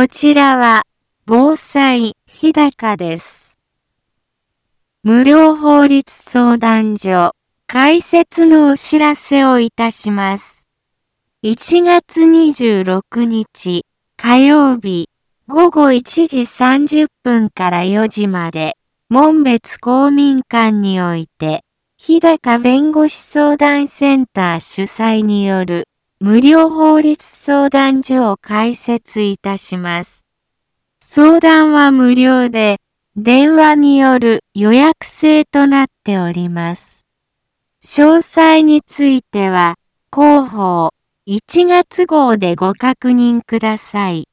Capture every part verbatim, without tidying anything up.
こちらは、防災日高です。無料法律相談所、開設のお知らせをいたします。いちがつにじゅうろくにち、火曜日、ごごいちじさんじゅっぷんからよじまで、紋別公民館において、日高弁護士相談センター主催による、無料法律相談所を開設いたします。相談は無料で、電話による予約制となっております。詳細については、広報いちがつ号でご確認ください。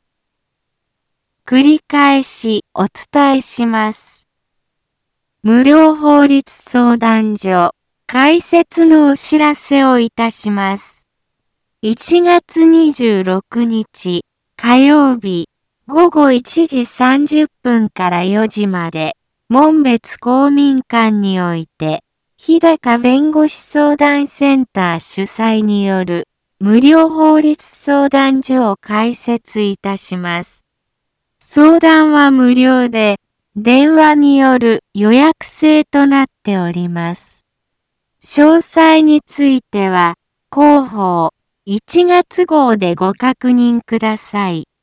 繰り返しお伝えします。無料法律相談所、開設のお知らせをいたします。いちがつにじゅうろくにち、火曜日、ごごいちじさんじゅっぷんからよじまで、紋別公民館において、日高弁護士相談センター主催による、無料法律相談所を開設いたします。相談は無料で、電話による予約制となっております。詳細については、広報いちがつ号でご確認ください。